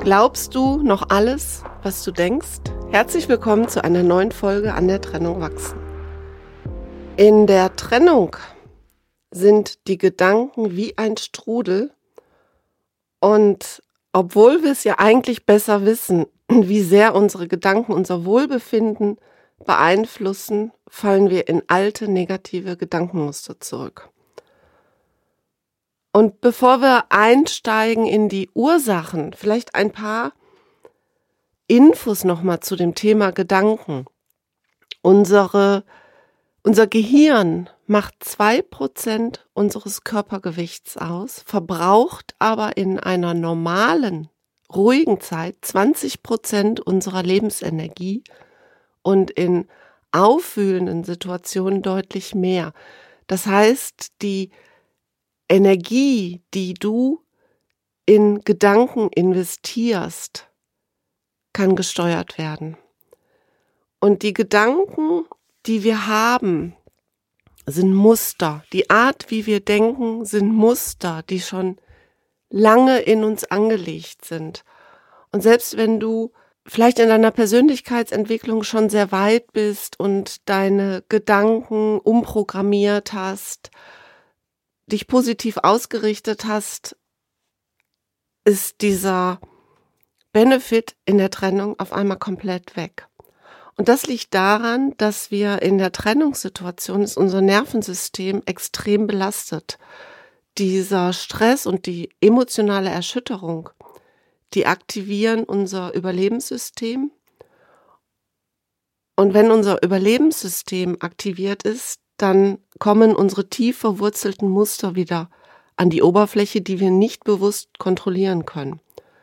Glaubst du noch alles, was du denkst? Herzlich willkommen zu einer neuen Folge an der Trennung wachsen. In der Trennung sind die Gedanken wie ein Strudel und obwohl wir es ja eigentlich besser wissen, wie sehr unsere Gedanken unser Wohlbefinden beeinflussen, fallen wir in alte negative Gedankenmuster zurück. Und bevor wir einsteigen in die Ursachen, vielleicht ein paar Infos nochmal zu dem Thema Gedanken. Unser Gehirn macht 2% unseres Körpergewichts aus, verbraucht aber in einer normalen, ruhigen Zeit 20% unserer Lebensenergie und in aufwühlenden Situationen deutlich mehr. Das heißt, die Energie, die du in Gedanken investierst, kann gesteuert werden. Und die Gedanken, die wir haben, sind Muster. Die Art, wie wir denken, sind Muster, die schon lange in uns angelegt sind. Und selbst wenn du vielleicht in deiner Persönlichkeitsentwicklung schon sehr weit bist und deine Gedanken umprogrammiert hast, dich positiv ausgerichtet hast, ist dieser Benefit in der Trennung auf einmal komplett weg. Und das liegt daran, dass wir in der Trennungssituation ist unser Nervensystem extrem belastet. Dieser Stress und die emotionale Erschütterung, die aktivieren unser Überlebenssystem. Und wenn unser Überlebenssystem aktiviert ist, dann kommen unsere tief verwurzelten Muster wieder an die Oberfläche, die wir nicht bewusst kontrollieren können.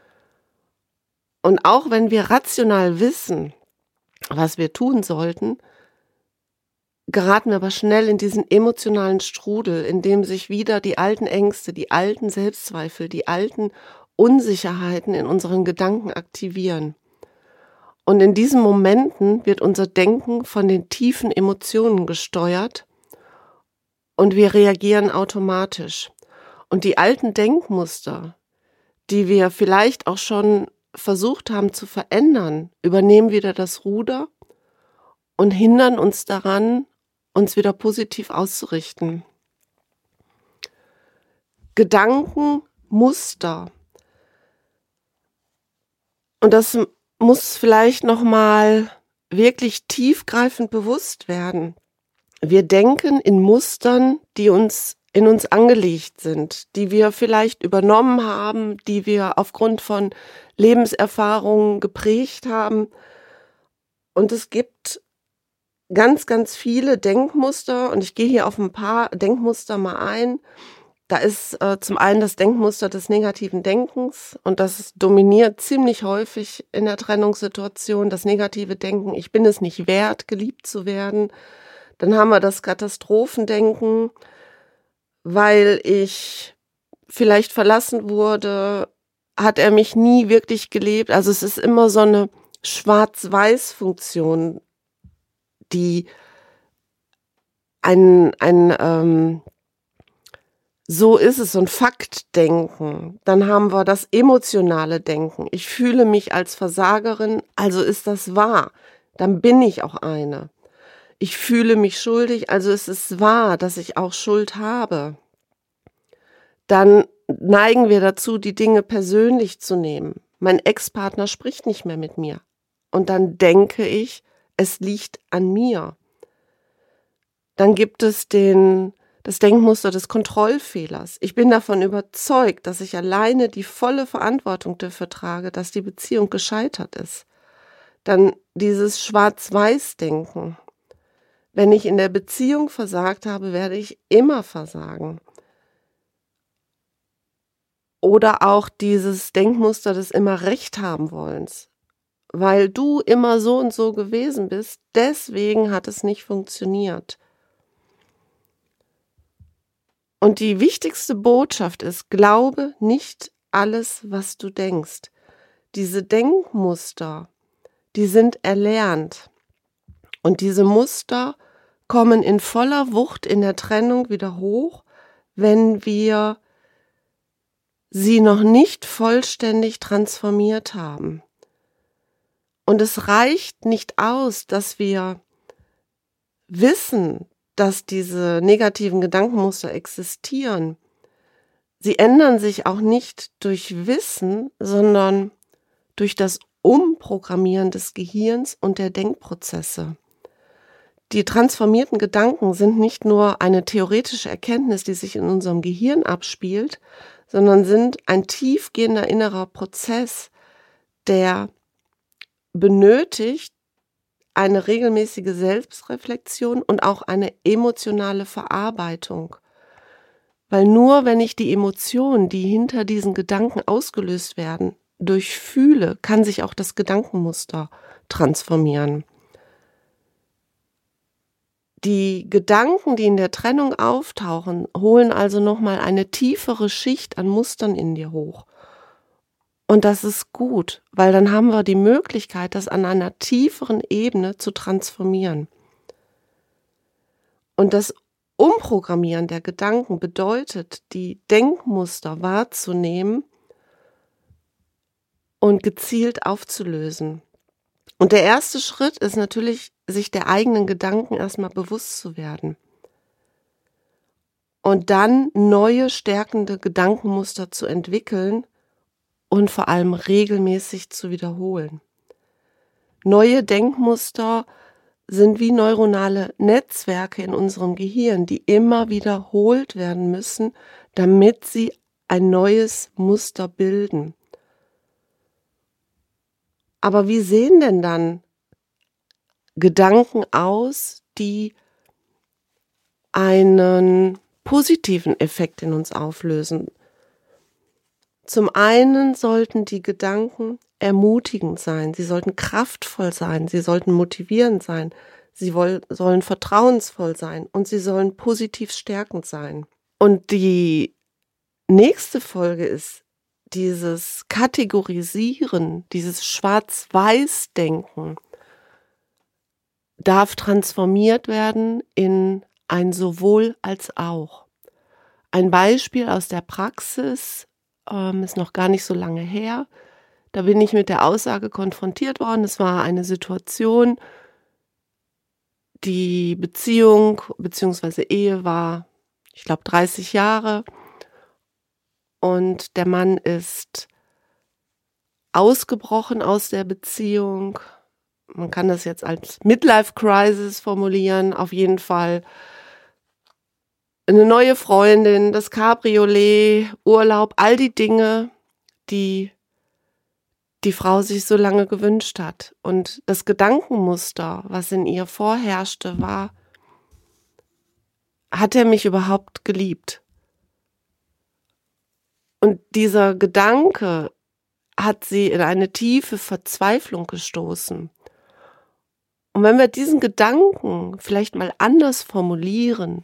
Und auch wenn wir rational wissen, was wir tun sollten, geraten wir aber schnell in diesen emotionalen Strudel, in dem sich wieder die alten Ängste, die alten Selbstzweifel, die alten Unsicherheiten in unseren Gedanken aktivieren. Und in diesen Momenten wird unser Denken von den tiefen Emotionen gesteuert und wir reagieren automatisch. Und die alten Denkmuster, die wir vielleicht auch schon versucht haben zu verändern, übernehmen wieder das Ruder und hindern uns daran, uns wieder positiv auszurichten. Gedankenmuster. Und das muss vielleicht nochmal wirklich tiefgreifend bewusst werden. Wir denken in Mustern, die in uns angelegt sind, die wir vielleicht übernommen haben, die wir aufgrund von Lebenserfahrungen geprägt haben. Und es gibt ganz, ganz viele Denkmuster und ich gehe hier auf ein paar Denkmuster mal ein. Da ist zum einen das Denkmuster des negativen Denkens und das dominiert ziemlich häufig in der Trennungssituation, das negative Denken, ich bin es nicht wert, geliebt zu werden. Dann haben wir das Katastrophendenken, weil ich vielleicht verlassen wurde, hat er mich nie wirklich gelebt. Also es ist immer so eine Schwarz-Weiß-Funktion, die so ist es, so ein Faktdenken. Dann haben wir das emotionale Denken. Ich fühle mich als Versagerin, also ist das wahr. Dann bin ich auch eine. Ich fühle mich schuldig, also ist es wahr, dass ich auch Schuld habe. Dann neigen wir dazu, die Dinge persönlich zu nehmen. Mein Ex-Partner spricht nicht mehr mit mir. Und dann denke ich, es liegt an mir. Dann gibt es das Denkmuster des Kontrollfehlers. Ich bin davon überzeugt, dass ich alleine die volle Verantwortung dafür trage, dass die Beziehung gescheitert ist. Dann dieses Schwarz-Weiß-Denken. Wenn ich in der Beziehung versagt habe, werde ich immer versagen. Oder auch dieses Denkmuster des immer Recht haben wollens. Weil du immer so und so gewesen bist, deswegen hat es nicht funktioniert. Und die wichtigste Botschaft ist, glaube nicht alles, was du denkst. Diese Denkmuster, die sind erlernt. Und diese Muster kommen in voller Wucht in der Trennung wieder hoch, wenn wir sie noch nicht vollständig transformiert haben. Und es reicht nicht aus, dass wir wissen, dass diese negativen Gedankenmuster existieren. Sie ändern sich auch nicht durch Wissen, sondern durch das Umprogrammieren des Gehirns und der Denkprozesse. Die transformierten Gedanken sind nicht nur eine theoretische Erkenntnis, die sich in unserem Gehirn abspielt, sondern sind ein tiefgehender innerer Prozess, der benötigt eine regelmäßige Selbstreflexion und auch eine emotionale Verarbeitung. Weil nur wenn ich die Emotionen, die hinter diesen Gedanken ausgelöst werden, durchfühle, kann sich auch das Gedankenmuster transformieren. Die Gedanken, die in der Trennung auftauchen, holen also nochmal eine tiefere Schicht an Mustern in dir hoch. Und das ist gut, weil dann haben wir die Möglichkeit, das an einer tieferen Ebene zu transformieren. Und das Umprogrammieren der Gedanken bedeutet, die Denkmuster wahrzunehmen und gezielt aufzulösen. Und der erste Schritt ist natürlich, sich der eigenen Gedanken erstmal bewusst zu werden. Und dann neue, stärkende Gedankenmuster zu entwickeln und vor allem regelmäßig zu wiederholen. Neue Denkmuster sind wie neuronale Netzwerke in unserem Gehirn, die immer wiederholt werden müssen, damit sie ein neues Muster bilden. Aber wie sehen denn dann Gedanken aus, die einen positiven Effekt in uns auflösen? Zum einen sollten die Gedanken ermutigend sein, sie sollten kraftvoll sein, sie sollten motivierend sein, sie sollen vertrauensvoll sein und sie sollen positiv stärkend sein. Und die nächste Folge ist dieses Kategorisieren, dieses Schwarz-Weiß-Denken darf transformiert werden in ein sowohl als auch. Ein Beispiel aus der Praxis ist noch gar nicht so lange her. Da bin ich mit der Aussage konfrontiert worden. Es war eine Situation, die Beziehung bzw. Ehe war, ich glaube, 30 Jahre. Und der Mann ist ausgebrochen aus der Beziehung. Man kann das jetzt als Midlife-Crisis formulieren. Auf jeden Fall eine neue Freundin, das Cabriolet, Urlaub, all die Dinge, die die Frau sich so lange gewünscht hat. Und das Gedankenmuster, was in ihr vorherrschte, war: Hat er mich überhaupt geliebt? Und dieser Gedanke hat sie in eine tiefe Verzweiflung gestoßen. Und wenn wir diesen Gedanken vielleicht mal anders formulieren: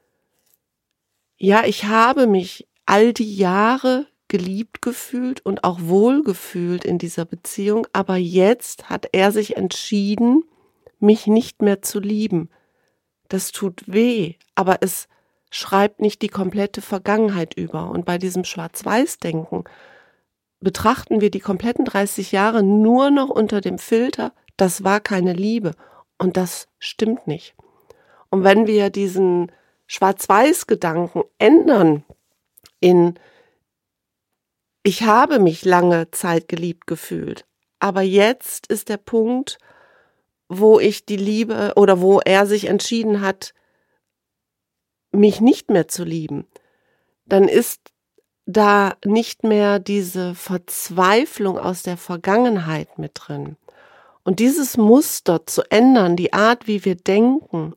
Ja, ich habe mich all die Jahre geliebt gefühlt und auch wohl gefühlt in dieser Beziehung, aber jetzt hat er sich entschieden, mich nicht mehr zu lieben. Das tut weh, aber es schreibt nicht die komplette Vergangenheit über. Und bei diesem Schwarz-Weiß-Denken betrachten wir die kompletten 30 Jahre nur noch unter dem Filter, das war keine Liebe. Und das stimmt nicht. Und wenn wir diesen Schwarz-Weiß-Gedanken ändern in: Ich habe mich lange Zeit geliebt gefühlt, aber jetzt ist der Punkt, wo ich die Liebe oder wo er sich entschieden hat, mich nicht mehr zu lieben, dann ist da nicht mehr diese Verzweiflung aus der Vergangenheit mit drin. Und dieses Muster zu ändern, die Art, wie wir denken,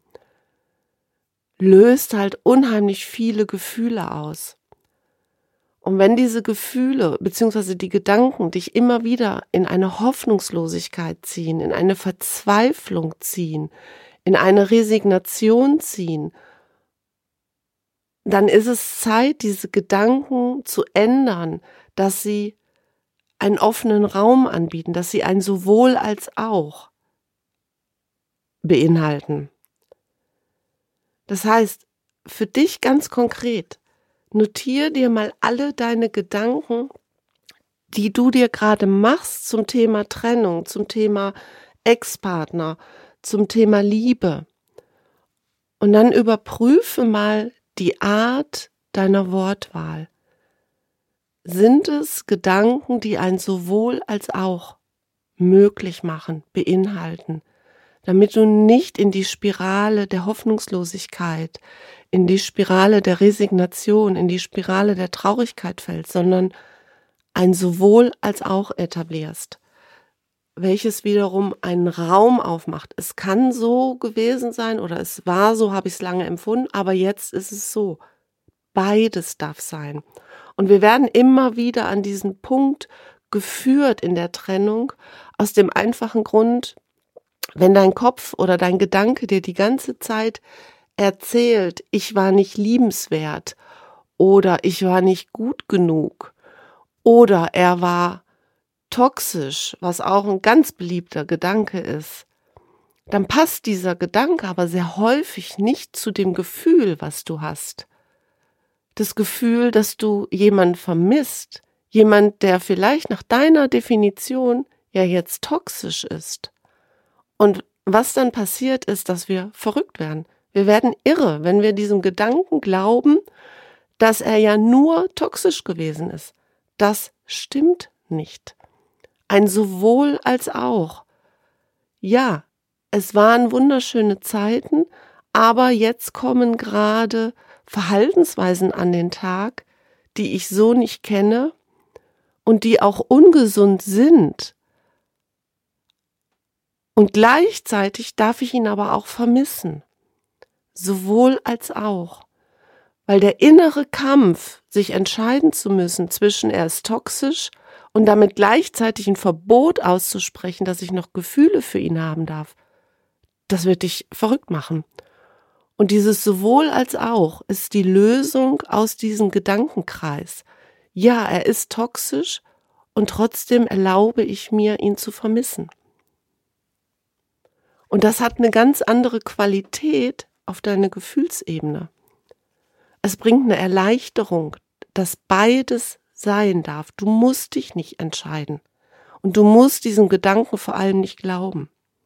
löst halt unheimlich viele Gefühle aus. Und wenn diese Gefühle bzw. die Gedanken dich immer wieder in eine Hoffnungslosigkeit ziehen, in eine Verzweiflung ziehen, in eine Resignation ziehen, dann ist es Zeit, diese Gedanken zu ändern, dass sie einen offenen Raum anbieten, dass sie ein sowohl als auch beinhalten. Das heißt, für dich ganz konkret, Notiere dir mal alle deine Gedanken, die du dir gerade machst zum Thema Trennung, zum Thema Ex-Partner, zum Thema Liebe. Und dann überprüfe mal die Art deiner Wortwahl. Sind es Gedanken, die ein sowohl als auch möglich machen, beinhalten, damit du nicht in die Spirale der Hoffnungslosigkeit, in die Spirale der Resignation, in die Spirale der Traurigkeit fällst, sondern ein sowohl als auch etablierst, welches wiederum einen Raum aufmacht. Es kann so gewesen sein oder es war so, habe ich es lange empfunden, aber jetzt ist es so. Beides darf sein. Und wir werden immer wieder an diesen Punkt geführt in der Trennung, aus dem einfachen Grund, wenn dein Kopf oder dein Gedanke dir die ganze Zeit erzählt, ich war nicht liebenswert oder ich war nicht gut genug oder er war toxisch, was auch ein ganz beliebter Gedanke ist, dann passt dieser Gedanke aber sehr häufig nicht zu dem Gefühl, was du hast. Das Gefühl, dass du jemanden vermisst, jemand, der vielleicht nach deiner Definition ja jetzt toxisch ist. Und was dann passiert ist, dass wir verrückt werden. Wir werden irre, wenn wir diesem Gedanken glauben, dass er ja nur toxisch gewesen ist. Das stimmt nicht. Ein sowohl als auch. Ja, es waren wunderschöne Zeiten, aber jetzt kommen gerade Verhaltensweisen an den Tag, die ich so nicht kenne und die auch ungesund sind. Und gleichzeitig darf ich ihn aber auch vermissen. Sowohl als auch. Weil der innere Kampf, sich entscheiden zu müssen zwischen er ist toxisch und damit gleichzeitig ein Verbot auszusprechen, dass ich noch Gefühle für ihn haben darf, das wird dich verrückt machen. Und dieses sowohl als auch ist die Lösung aus diesem Gedankenkreis. Ja, er ist toxisch und trotzdem erlaube ich mir, ihn zu vermissen. Und das hat eine ganz andere Qualität auf deine Gefühlsebene. Es bringt eine Erleichterung, dass beides sein darf. Du musst dich nicht entscheiden. Und du musst diesem Gedanken vor allem nicht glauben.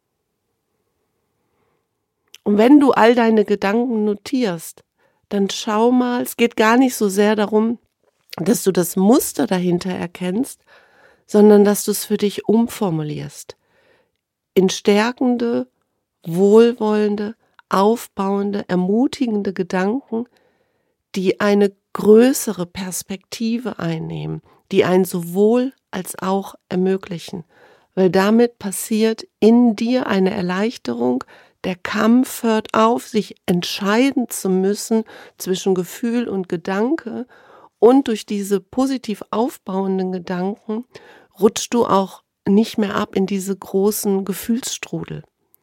Und wenn du all deine Gedanken notierst, dann schau mal, es geht gar nicht so sehr darum, dass du das Muster dahinter erkennst, sondern dass du es für dich umformulierst. In stärkende, wohlwollende, aufbauende, ermutigende Gedanken, die eine größere Perspektive einnehmen, die ein sowohl als auch ermöglichen. Weil damit passiert in dir eine Erleichterung, der Kampf hört auf, sich entscheiden zu müssen zwischen Gefühl und Gedanke, und durch diese positiv aufbauenden Gedanken rutschst du auch nicht mehr ab in diese großen Gefühlsstrudel.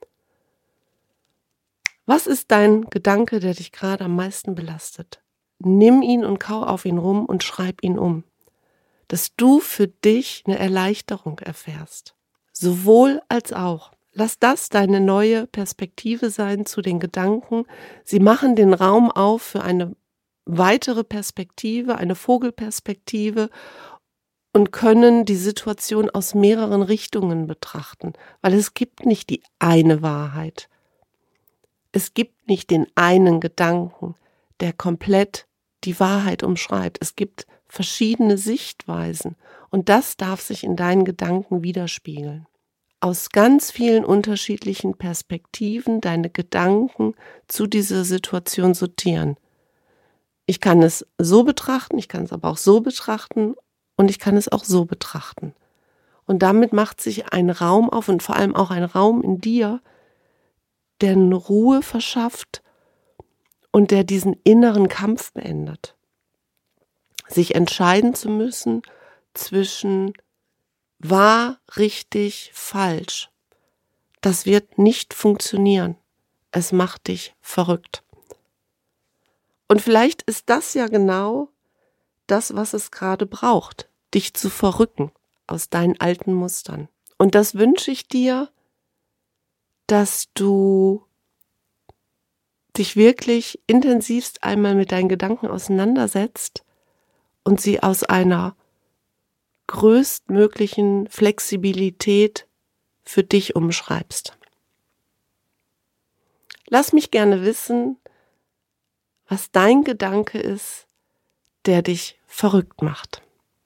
Was ist dein Gedanke, der dich gerade am meisten belastet? Nimm ihn und kau auf ihn rum und schreib ihn um, dass du für dich eine Erleichterung erfährst. Sowohl als auch. Lass das deine neue Perspektive sein zu den Gedanken. Sie machen den Raum auf für eine weitere Perspektive, eine Vogelperspektive, und können die Situation aus mehreren Richtungen betrachten, weil es gibt nicht die eine Wahrheit. Es gibt nicht den einen Gedanken, der komplett die Wahrheit umschreibt. Es gibt verschiedene Sichtweisen und das darf sich in deinen Gedanken widerspiegeln. Aus ganz vielen unterschiedlichen Perspektiven deine Gedanken zu dieser Situation sortieren. Ich kann es so betrachten, ich kann es aber auch so betrachten und ich kann es auch so betrachten. Und damit macht sich ein Raum auf und vor allem auch ein Raum in dir, der eine Ruhe verschafft und der diesen inneren Kampf beendet. Sich entscheiden zu müssen zwischen wahr, richtig, falsch. Das wird nicht funktionieren. Es macht dich verrückt. Und vielleicht ist das ja genau das, was es gerade braucht, dich zu verrücken aus deinen alten Mustern. Und das wünsche ich dir, dass du dich wirklich intensivst einmal mit deinen Gedanken auseinandersetzt und sie aus einer größtmöglichen Flexibilität für dich umschreibst. Lass mich gerne wissen, was dein Gedanke ist, der dich verrückt macht.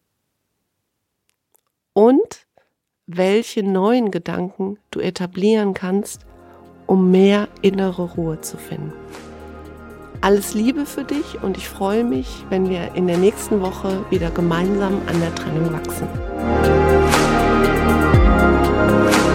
Und welche neuen Gedanken du etablieren kannst, um mehr innere Ruhe zu finden. Alles Liebe für dich und ich freue mich, wenn wir in der nächsten Woche wieder gemeinsam an der Trennung wachsen.